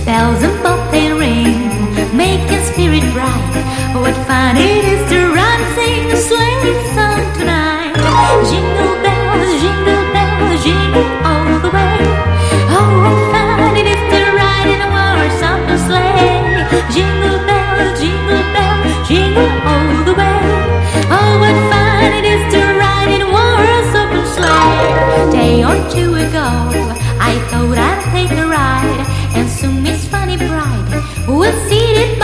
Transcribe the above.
Bells and both they ring, making spirit bright. What fun it is to run, sing a sleigh song tonight. Jingle bells, jingle all the way. Oh, what fun it is to ride in a horse open sleigh. Jingle bells, jingle all the way. Oh, what fun it is to ride in a horse open sleigh. Day or two ago, I thought I'd take a ride, and soon Miss Funny Bride was seated